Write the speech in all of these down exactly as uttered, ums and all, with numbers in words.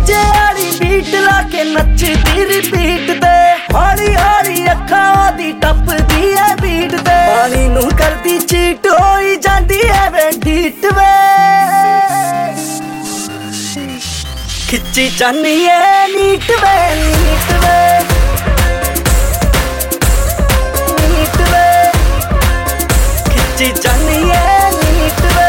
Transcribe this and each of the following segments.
DJ वाली beat लाके नचदी repeat ते हौली हौली अखां दी टपदी है बीट ते पानी नू करदी चीट होई जांदी है वे डीट वे खिच्ची जानी है नीट वे नीट वे नीट वे खिच्ची जानी है नीट वे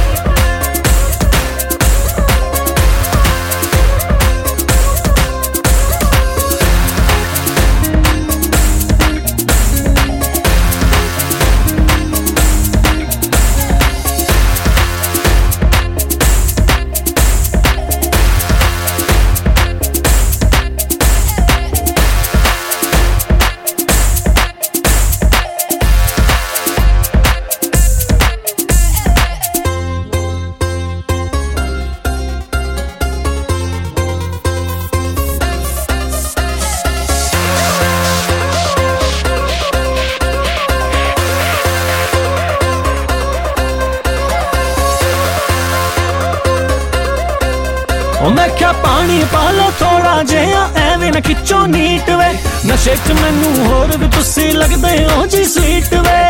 मैं क्या पानी पालो थोड़ा जिहा एवें ना खिचो नीट वे नशे च मैनू होर भी तुसी लगदे हो जी स्वीट वे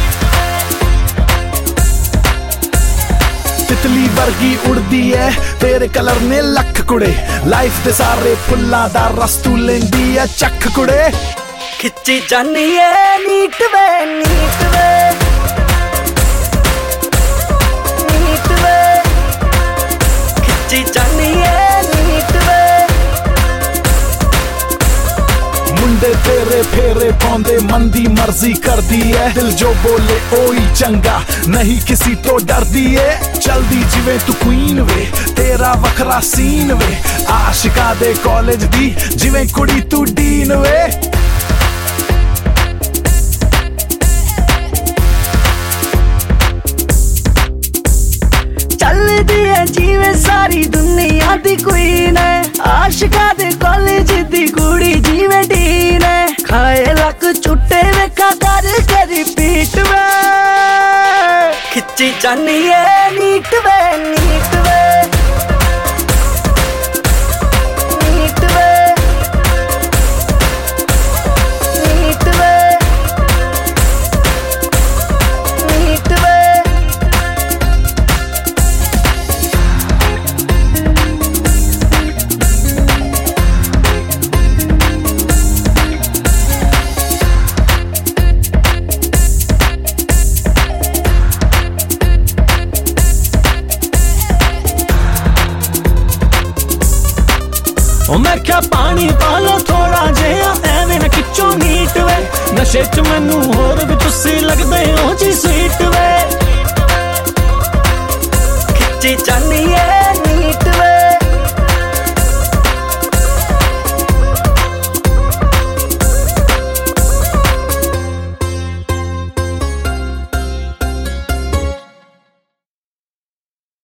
तितली वर्गी उड़दी है तेरे कलर ने लख कुड़े लाइफ दे सारे फुल्लां दा रस तू लेंदी है चख कुड़े खिच्ची जानी है नीट वे नीट वे नीट वे खिच्ची जानी है नीट वे मुंडे तेरे फेरे पाउंदे मन दी मर्जी करदी है दिल जो बोले ओही चंगा नहीं किसी तो डरदी है चलदी जिवें तू क्वीन वे तेरा वखरा सीन वे आशिका दे कॉलेज दी जिवें कुड़ी तू डीन वे चलदी है जिवें सारी दुनिया दी क्वीन है आशिका दे कॉलेज दी कुड़ी जिवें डीन है खाए लक चुट्टे वेखा कर के रिपीट वे खिच्ची जानी है नीट वे नीट वे नीट वे नीट वे नीट वे ओ मैं क्या पानी पालो थोड़ा जिहा एवें ना खिचो नीट वे नशे च मैनू होर भी तुसी लगदे हो जी स्वीट वे खिच्ची जानी